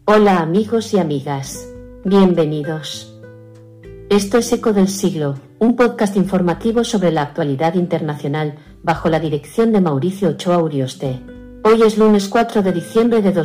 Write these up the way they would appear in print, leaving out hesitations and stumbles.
Hola amigos y amigas, bienvenidos. Esto es Eco del Siglo, un podcast informativo sobre la actualidad internacional bajo la dirección de Mauricio Ochoa Urioste. Hoy es lunes 4 de diciembre de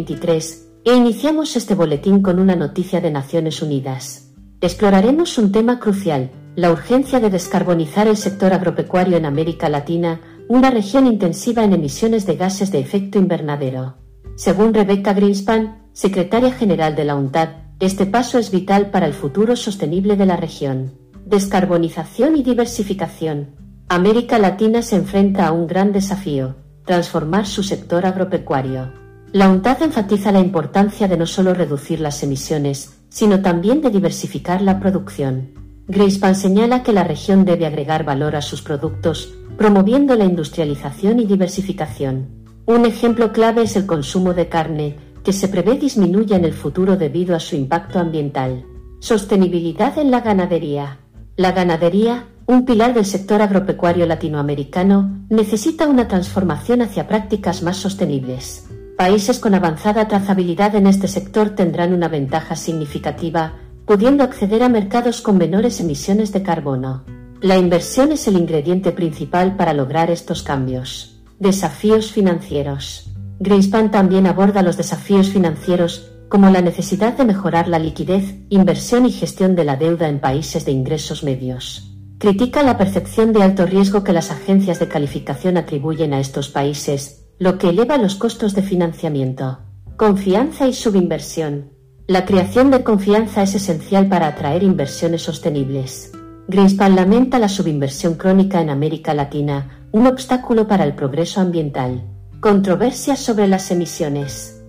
2023 e iniciamos este boletín con una noticia de Naciones Unidas. Exploraremos un tema crucial, la urgencia de descarbonizar el sector agropecuario en América Latina, una región intensiva en emisiones de gases de efecto invernadero. Según Rebecca Greenspan, secretaria general de la UNCTAD, este paso es vital para el futuro sostenible de la región. Descarbonización y diversificación. América Latina se enfrenta a un gran desafío: transformar su sector agropecuario. La UNCTAD enfatiza la importancia de no solo reducir las emisiones, sino también de diversificar la producción. Greenspan señala que la región debe agregar valor a sus productos, promoviendo la industrialización y diversificación. Un ejemplo clave es el consumo de carne, que se prevé disminuya en el futuro debido a su impacto ambiental. Sostenibilidad en la ganadería. La ganadería, un pilar del sector agropecuario latinoamericano, necesita una transformación hacia prácticas más sostenibles. Países con avanzada trazabilidad en este sector tendrán una ventaja significativa, pudiendo acceder a mercados con menores emisiones de carbono. La inversión es el ingrediente principal para lograr estos cambios. Desafíos financieros. Greenspan también aborda los desafíos financieros, como la necesidad de mejorar la liquidez, inversión y gestión de la deuda en países de ingresos medios. Critica la percepción de alto riesgo que las agencias de calificación atribuyen a estos países, lo que eleva los costos de financiamiento. Confianza y subinversión. La creación de confianza es esencial para atraer inversiones sostenibles. Greenspan lamenta la subinversión crónica en América Latina, un obstáculo para el progreso ambiental. Controversias sobre las emisiones.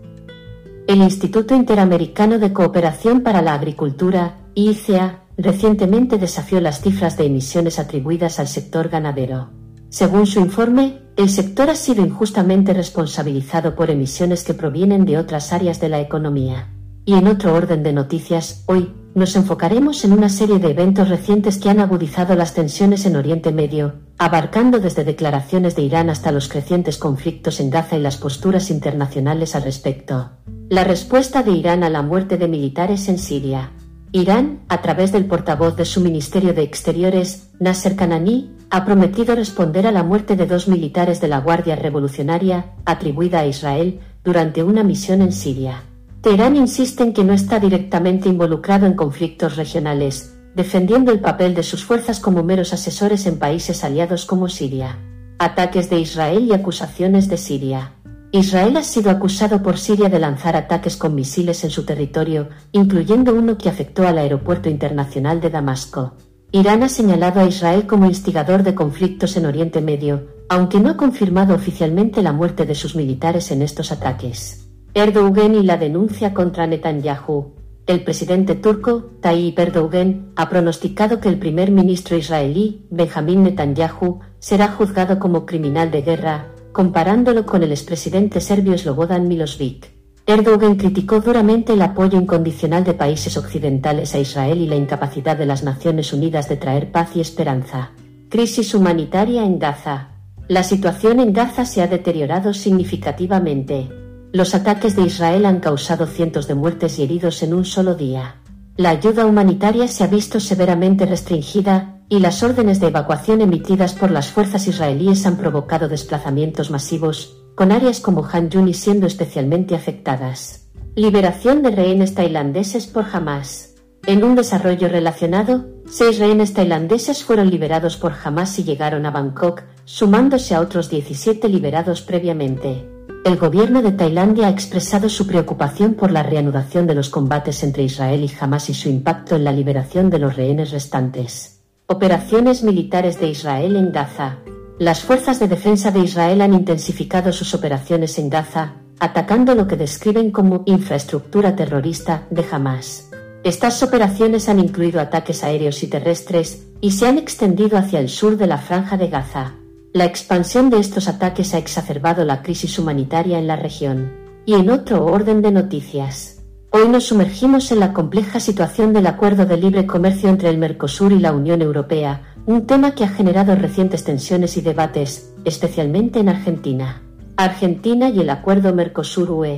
El Instituto Interamericano de Cooperación para la Agricultura, IICA, recientemente desafió las cifras de emisiones atribuidas al sector ganadero. Según su informe, el sector ha sido injustamente responsabilizado por emisiones que provienen de otras áreas de la economía. Y en otro orden de noticias, hoy nos enfocaremos en una serie de eventos recientes que han agudizado las tensiones en Oriente Medio, abarcando desde declaraciones de Irán hasta los crecientes conflictos en Gaza y las posturas internacionales al respecto. La respuesta de Irán a la muerte de militares en Siria. Irán, a través del portavoz de su Ministerio de Exteriores, Nasser Kanani, ha prometido responder a la muerte de 2 militares de la Guardia Revolucionaria, atribuida a Israel, durante una misión en Siria. Teherán insiste en que no está directamente involucrado en conflictos regionales, defendiendo el papel de sus fuerzas como meros asesores en países aliados como Siria. Ataques de Israel y acusaciones de Siria. Israel ha sido acusado por Siria de lanzar ataques con misiles en su territorio, incluyendo uno que afectó al aeropuerto internacional de Damasco. Irán ha señalado a Israel como instigador de conflictos en Oriente Medio, aunque no ha confirmado oficialmente la muerte de sus militares en estos ataques. Erdoğan y la denuncia contra Netanyahu. El presidente turco, Tayyip Erdoğan, ha pronosticado que el primer ministro israelí, Benjamin Netanyahu, será juzgado como criminal de guerra, comparándolo con el expresidente serbio Slobodan Milošević. Erdoğan criticó duramente el apoyo incondicional de países occidentales a Israel y la incapacidad de las Naciones Unidas de traer paz y esperanza. Crisis humanitaria en Gaza. La situación en Gaza se ha deteriorado significativamente. Los ataques de Israel han causado cientos de muertes y heridos en un solo día. La ayuda humanitaria se ha visto severamente restringida, y las órdenes de evacuación emitidas por las fuerzas israelíes han provocado desplazamientos masivos, con áreas como Han Yunis siendo especialmente afectadas. Liberación de rehenes tailandeses por Hamás. En un desarrollo relacionado, 6 rehenes tailandeses fueron liberados por Hamás y llegaron a Bangkok, sumándose a otros 17 liberados previamente. El gobierno de Tailandia ha expresado su preocupación por la reanudación de los combates entre Israel y Hamás y su impacto en la liberación de los rehenes restantes. Operaciones militares de Israel en Gaza. Las fuerzas de defensa de Israel han intensificado sus operaciones en Gaza, atacando lo que describen como infraestructura terrorista de Hamás. Estas operaciones han incluido ataques aéreos y terrestres, y se han extendido hacia el sur de la Franja de Gaza. La expansión de estos ataques ha exacerbado la crisis humanitaria en la región. Y en otro orden de noticias, hoy nos sumergimos en la compleja situación del acuerdo de libre comercio entre el Mercosur y la Unión Europea, un tema que ha generado recientes tensiones y debates, especialmente en Argentina. Argentina y el acuerdo Mercosur-UE.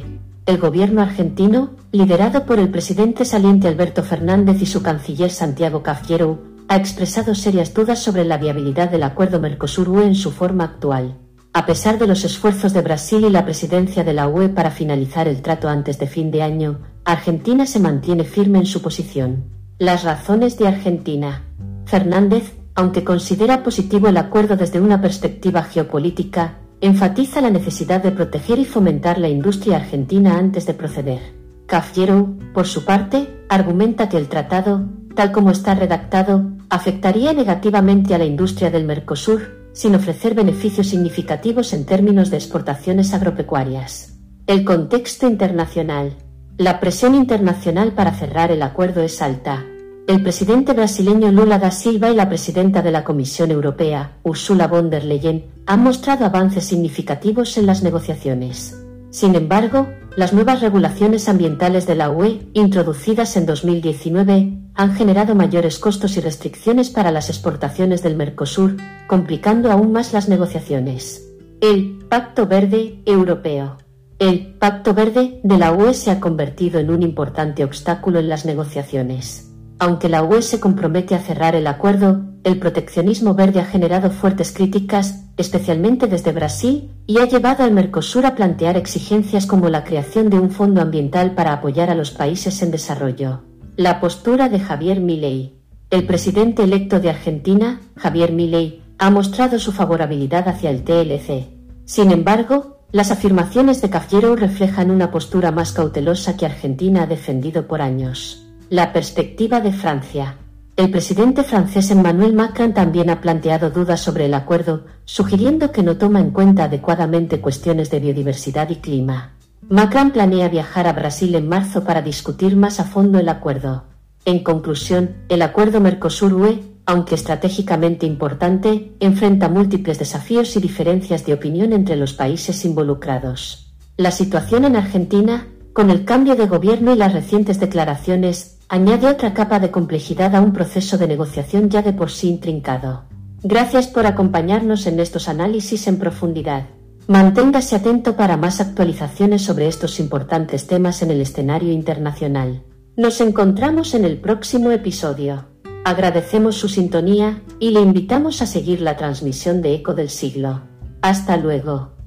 El gobierno argentino, liderado por el presidente saliente Alberto Fernández y su canciller Santiago Cafiero, ha expresado serias dudas sobre la viabilidad del acuerdo Mercosur-UE en su forma actual. A pesar de los esfuerzos de Brasil y la presidencia de la UE para finalizar el trato antes de fin de año, Argentina se mantiene firme en su posición. Las razones de Argentina. Fernández, aunque considera positivo el acuerdo desde una perspectiva geopolítica, enfatiza la necesidad de proteger y fomentar la industria argentina antes de proceder. Cafiero, por su parte, argumenta que el tratado, tal como está redactado, afectaría negativamente a la industria del Mercosur, sin ofrecer beneficios significativos en términos de exportaciones agropecuarias. El contexto internacional. La presión internacional para cerrar el acuerdo es alta. El presidente brasileño Lula da Silva y la presidenta de la Comisión Europea, Ursula von der Leyen, han mostrado avances significativos en las negociaciones. Sin embargo, las nuevas regulaciones ambientales de la UE, introducidas en 2019, han generado mayores costos y restricciones para las exportaciones del Mercosur, complicando aún más las negociaciones. El Pacto Verde Europeo. El Pacto Verde de la UE se ha convertido en un importante obstáculo en las negociaciones. Aunque la UE se compromete a cerrar el acuerdo, el proteccionismo verde ha generado fuertes críticas, especialmente desde Brasil, y ha llevado al Mercosur a plantear exigencias como la creación de un fondo ambiental para apoyar a los países en desarrollo. La postura de Javier Milei. El presidente electo de Argentina, Javier Milei, ha mostrado su favorabilidad hacia el TLC. Sin embargo, las afirmaciones de Cafiero reflejan una postura más cautelosa que Argentina ha defendido por años. La perspectiva de Francia. El presidente francés Emmanuel Macron también ha planteado dudas sobre el acuerdo, sugiriendo que no toma en cuenta adecuadamente cuestiones de biodiversidad y clima. Macron planea viajar a Brasil en marzo para discutir más a fondo el acuerdo. En conclusión, el acuerdo Mercosur-UE, aunque estratégicamente importante, enfrenta múltiples desafíos y diferencias de opinión entre los países involucrados. La situación en Argentina, con el cambio de gobierno y las recientes declaraciones, añade otra capa de complejidad a un proceso de negociación ya de por sí intrincado. Gracias por acompañarnos en estos análisis en profundidad. Manténgase atento para más actualizaciones sobre estos importantes temas en el escenario internacional. Nos encontramos en el próximo episodio. Agradecemos su sintonía y le invitamos a seguir la transmisión de Eco del Siglo. Hasta luego.